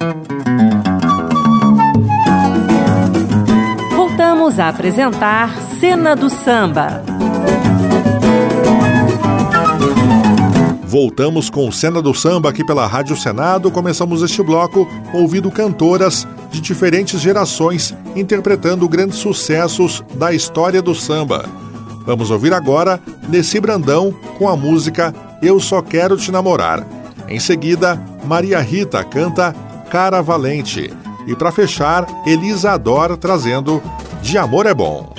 Voltamos a apresentar Cena do Samba. Voltamos com Cena do Samba aqui pela Rádio Senado. Começamos este bloco ouvindo cantoras de diferentes gerações interpretando grandes sucessos da história do samba. Vamos ouvir agora Neci Brandão com a música Eu Só Quero Te Namorar. Em seguida, Maria Rita canta Cara Valente. E para fechar, Elisa Ador trazendo De Amor é Bom.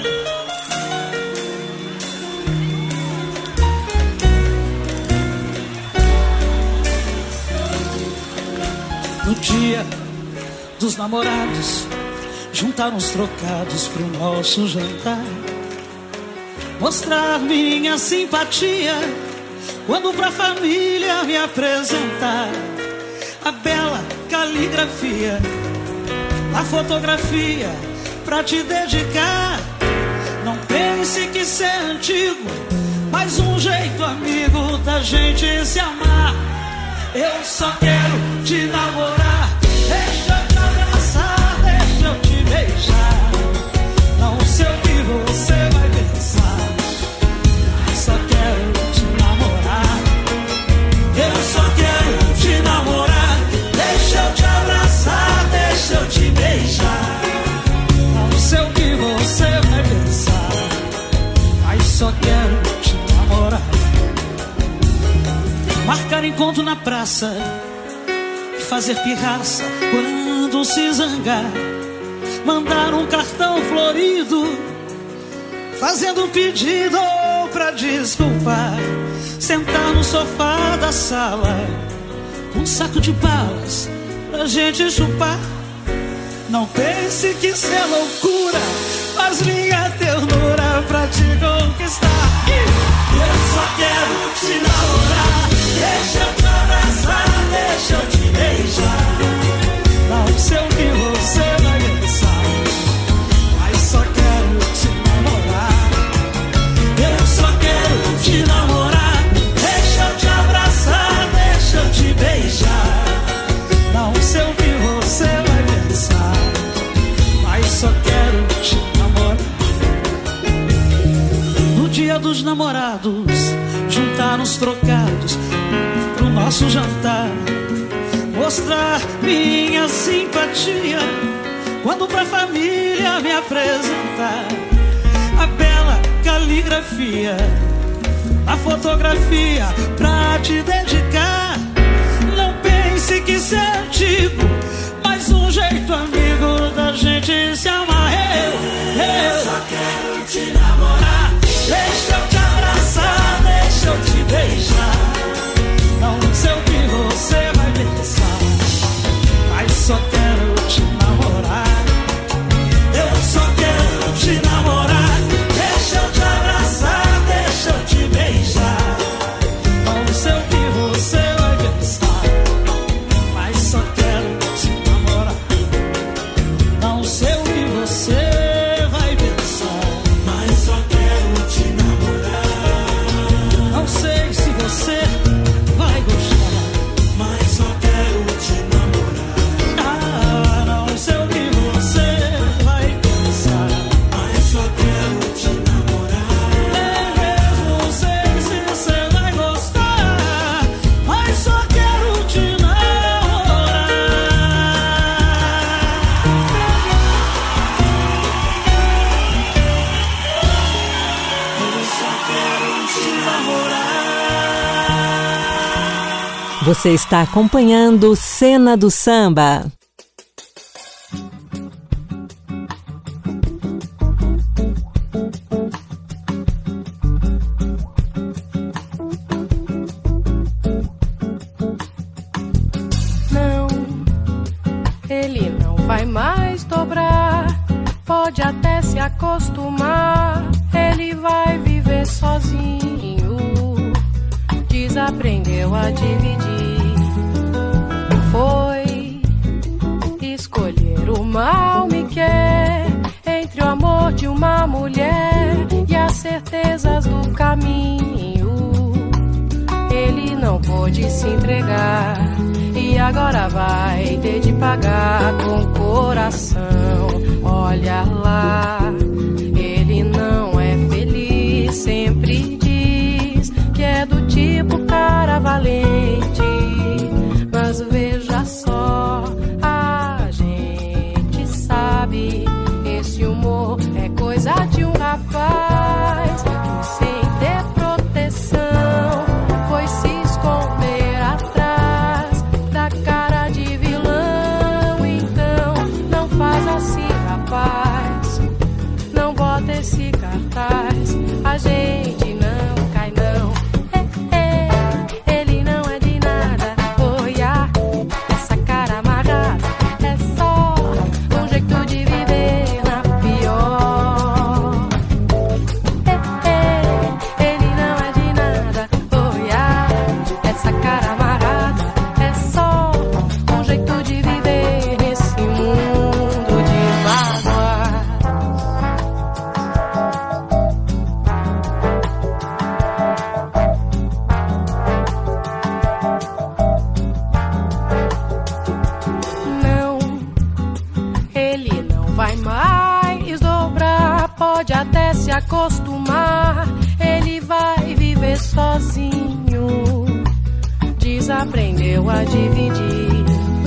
No dia dos namorados, juntaram os trocados pro nosso jantar. Mostrar minha simpatia quando pra família me apresentar. A bela caligrafia, a fotografia pra te dedicar. Não pense que isso é antigo, mas um jeito amigo da gente se amar. Eu só quero te namorar, deixa eu te abraçar, deixa eu te beijar. Não sei o que você vai pensar, só quero te namorar. Eu só quero te namorar, deixa eu te abraçar, deixa eu te beijar. Não sei o que você vai pensar, mas só quero te namorar. Marcar encontro na praça e fazer pirraça quando se zangar. Mandar um cartão florido fazendo um pedido pra desculpar. Sentar no sofá da sala com um saco de balas pra gente chupar. Não pense que isso é loucura, mas minha ternura pra te conquistar. Eu só quero te namorar, deixa eu te abraçar, deixa eu te beijar. Não sei o que você vai pensar, mas só quero te namorar. Eu só quero te namorar, deixa eu te abraçar, deixa eu te beijar. Não sei o que você vai pensar, mas só quero te namorar. No dia dos namorados, juntar os trocados pro nosso jantar. Mostrar minha simpatia quando pra família me apresentar. A bela caligrafia, a fotografia pra te dedicar. Não pense que isso é antigo, mas um jeito amigo da gente se amar. Eu só quero te namorar, deixa eu te abraçar, deixa eu te beijar. Não sei o que você vai pensar, mas só quero te namorar. Eu só quero te namorar, deixa eu te abraçar, deixa eu te beijar. Não sei o que você vai pensar, mas só quero te namorar. Não sei o que você vai pensar, mas só quero te namorar. Não sei se você vai gostar, mas só quero te namorar. Ah, não sei o que você vai pensar, mas só quero te namorar. Nem mesmo sei se você vai gostar, mas só quero te namorar. Eu só quero te namorar. Você está acompanhando Cena do Samba. Não, ele não vai mais dobrar. Pode até se acostumar. Ele vai viver sozinho. Desaprendeu a dividir. Foi escolher o mal me quer entre o amor de uma mulher e as certezas do caminho. Ele não pôde se entregar e agora vai ter de pagar com o coração. Olha lá, ele não é feliz, sempre diz que é do tipo cara valente. Mas veja só, a gente sabe, esse humor é coisa de um rapaz que sem ter proteção foi se esconder atrás da cara de vilão. Então não faz assim, rapaz, não bota esse cartaz, a gente não cai não. Ele não é de nada, olha, essa cara amarrada é só um jeito de viver na pior. Ele não é de nada, olha, essa cara amarrada é só um jeito de viver nesse mundo de mágoa. Não, ele não vai mais dobrar, pode até se acostumar. Ele vai viver sozinho, desaprendeu a dividir.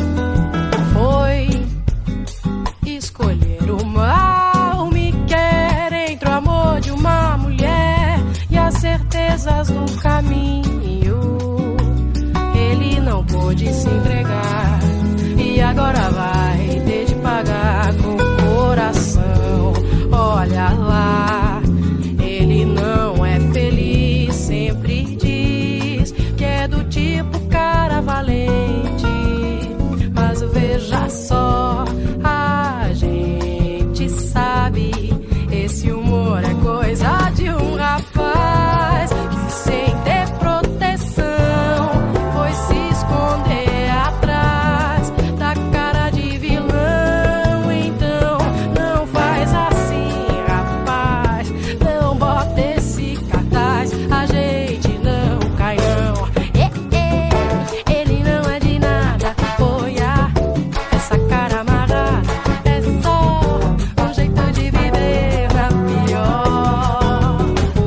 Foi escolher o mal, me quer entre o amor de uma mulher e as certezas do caminho. Ele não pôde se entregar e agora vai ter de pagar com o coração. Olha lá, ele não é feliz, sempre diz que é do tipo cara valente. Mas veja só, a gente sabe, esse humor é coisa de um rapaz que sem ter proteção foi se esconder atrás da cara de vilão. Então não faz assim, rapaz, não bota esse cartaz, a gente não cai não. Ele não é de nada, olha, essa cara amarrada é só um jeito de viver na pior.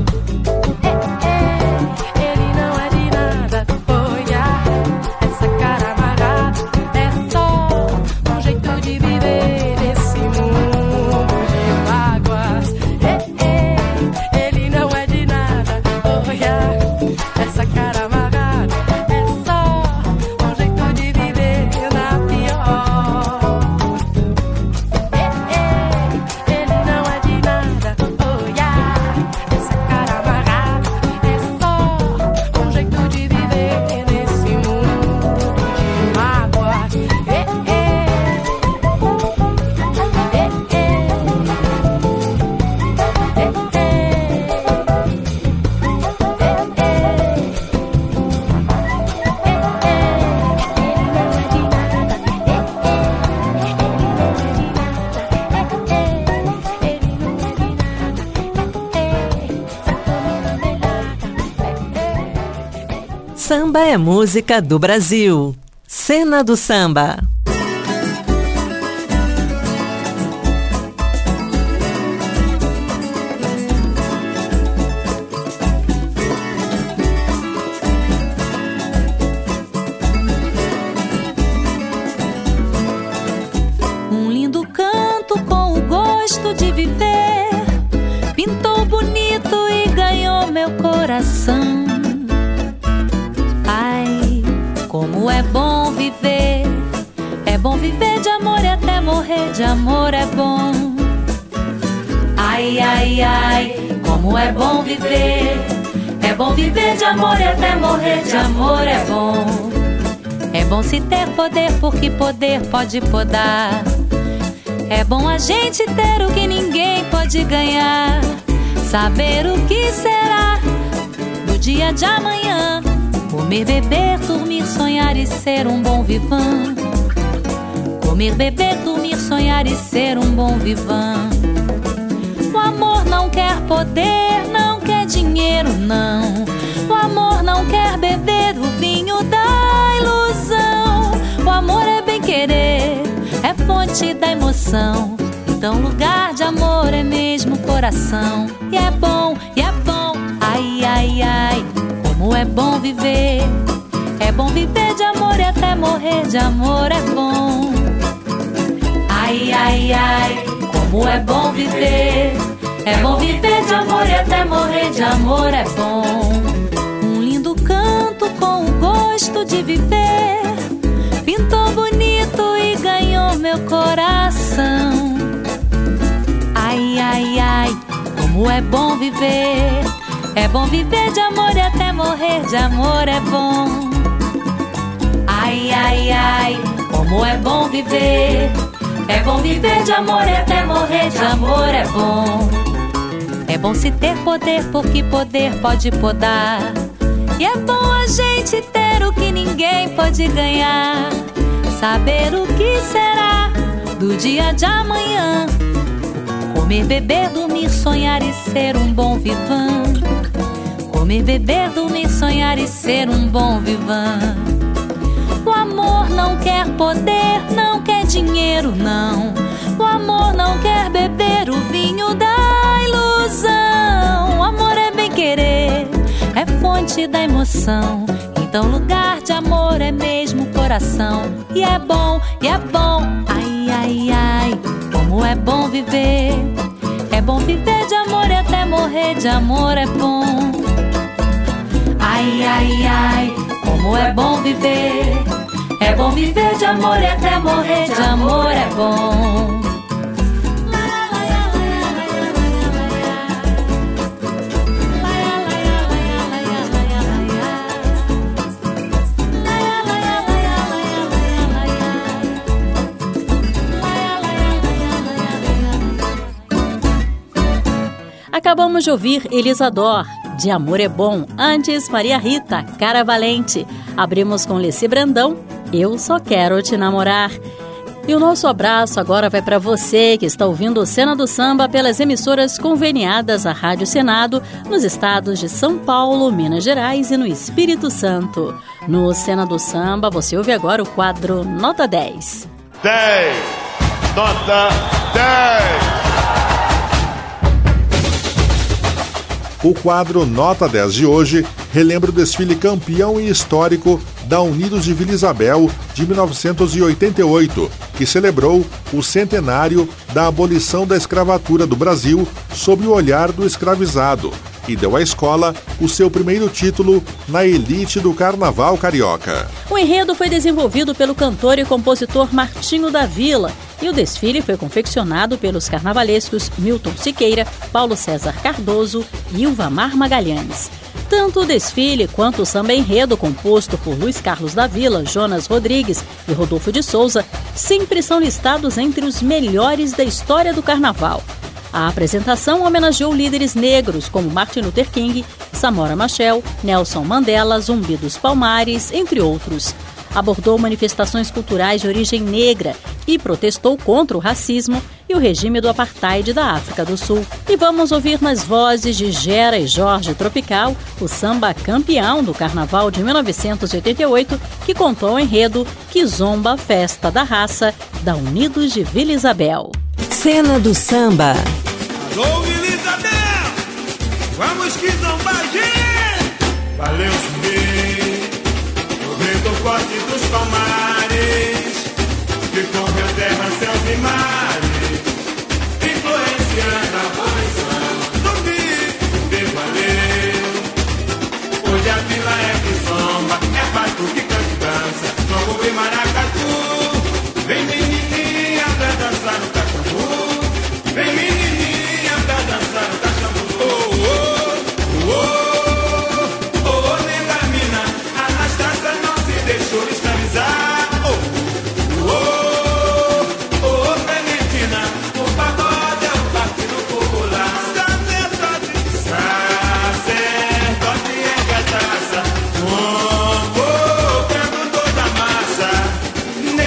Ele não é de nada, olha, essa cara amarrada é só um jeito de viver nesse mundo de mágoas. Ele não é de nada, olha, essa cara amarrada é só um jeito de viver na pior. Ele não é de nada, olha, essa cara amarrada é só um jeito de viver nesse mundo de mágoas. Samba é música do Brasil. Cena do Samba. Um lindo canto com o gosto de viver, pintou bonito e ganhou meu coração. Ai, como é bom viver de amor e até morrer de amor é bom. Ai, ai, ai, como é bom viver de amor e até morrer de amor é bom. É bom se ter poder, porque poder pode podar. É bom a gente ter o que ninguém pode ganhar, saber o que será do dia de amanhã, comer, beber, dormir, sonhar e ser um bom vivant. Comer, beber, dormir, sonhar e ser um bom vivant. O amor não quer poder, não quer dinheiro, não. O amor não quer beber o vinho da ilusão. fonte da emoção. Então lugar de amor é mesmo coração. E é bom, ai, ai, ai, como é bom viver. É bom viver de amor e até morrer de amor é bom. Ai, ai, ai, como é bom viver. É bom viver de amor e até morrer de amor é bom. Um lindo canto com o gosto de viver. Pintou bonito e ganhou meu coração. Ai, ai, ai, como é bom viver. É bom viver de amor e até morrer de amor é bom. Ai, ai, ai, como é bom viver. É bom viver de amor e até morrer de amor é bom. É bom se ter poder, porque poder pode podar. E é bom a gente ter o que ninguém pode ganhar. Saber o que será do dia de amanhã. Comer, beber, dormir, sonhar e ser um bom vivan. Comer, beber, dormir, sonhar e ser um bom vivan. O amor não quer poder, não quer dinheiro, não. O amor não quer beber o vinho da ilusão. O amor é bem querer, é fonte da emoção. Então lugar de amor é mesmo coração. E é bom, ai, ai, ai, como é bom viver. É bom viver de amor e até morrer de amor é bom. Ai, ai, ai, como é bom viver. É bom viver de amor e até morrer de amor é bom. Acabamos de ouvir Elisador, De Amor é Bom. Antes, Maria Rita, Cara Valente. Abrimos com Leci Brandão, Eu Só Quero Te Namorar. E o nosso abraço agora vai para você que está ouvindo o Cena do Samba pelas emissoras conveniadas à Rádio Senado nos estados de São Paulo, Minas Gerais e no Espírito Santo. No Cena do Samba, você ouve agora o quadro Nota 10. 10! Nota 10! O quadro Nota 10 de hoje relembra o desfile campeão e histórico da Unidos de Vila Isabel de 1988, que celebrou o centenário da abolição da escravatura do Brasil sob o olhar do escravizado e deu à escola o seu primeiro título na elite do carnaval carioca. O enredo foi desenvolvido pelo cantor e compositor Martinho da Vila e o desfile foi confeccionado pelos carnavalescos Milton Siqueira, Paulo César Cardoso e Ilvamar Magalhães. Tanto o desfile quanto o samba enredo, composto por Luiz Carlos da Vila, Jonas Rodrigues e Rodolfo de Souza, sempre são listados entre os melhores da história do carnaval. A apresentação homenageou líderes negros como Martin Luther King, Samora Machel, Nelson Mandela, Zumbi dos Palmares, entre outros. Abordou manifestações culturais de origem negra e protestou contra o racismo e o regime do apartheid da África do Sul. E vamos ouvir nas vozes de Gera e Jorge Tropical o samba campeão do Carnaval de 1988, que contou o enredo Que Zomba Festa da Raça, da Unidos de Vila Isabel. Cena do Samba. Alô, Vila Isabel! Vamos que zombar, gente! Valeu, Zumbi! O vento forte dos palmares que correu terra, céus e mares, influenciando a abolição. Zumbi, valeu! Hoje a vila é que zomba, é batuque, canta e dança, jogo e maracatu. Vem menininha pra dançar no cacambu, vem menininha pra dançar no cacambu. Oh, oh, oh, oh, oh, nega mina, Anastácia não se deixou escravizar. Oh, oh, oh, Clementina, o pagode é o partido popular. Sacerdote é cachaça, oh, oh, quebro toda a massa.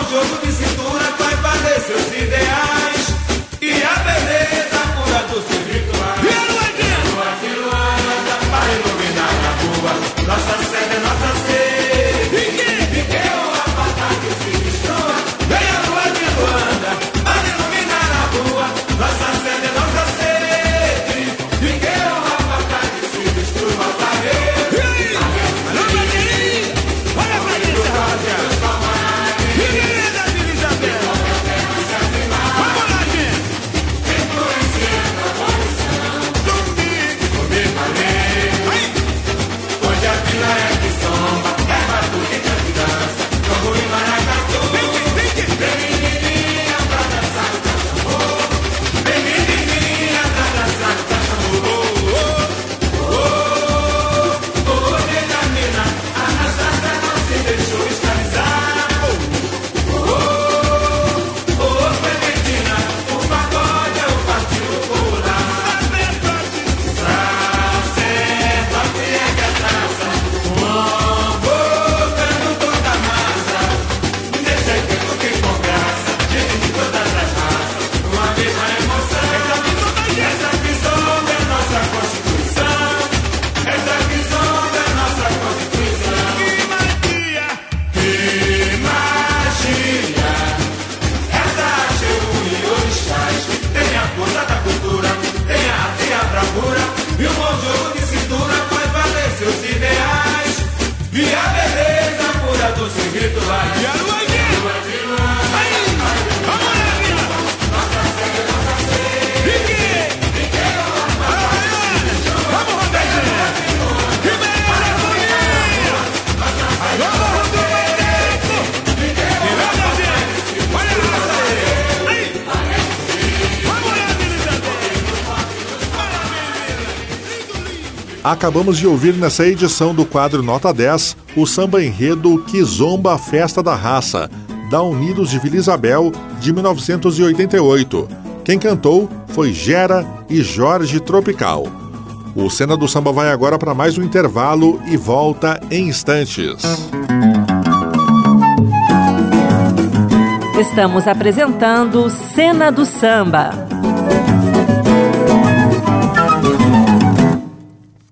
jogo de cintura vai valer seus ideais e a beleza pura dos seus rituais. E a lua de Luanda para iluminar a rua, nossa sede é nossa sede. E que uma batalha se destrua. Vem a lua de Luanda para iluminar a rua, nossa sede é nossa sede. E que uma batalha se destrua. Acabamos de ouvir nessa edição do quadro Nota 10 o samba enredo Kizomba Festa da Raça, da Unidos de Vila Isabel, de 1988. Quem cantou foi Gera e Jorge Tropical. O Cena do Samba vai agora para mais um intervalo e volta em instantes. Estamos apresentando Cena do Samba.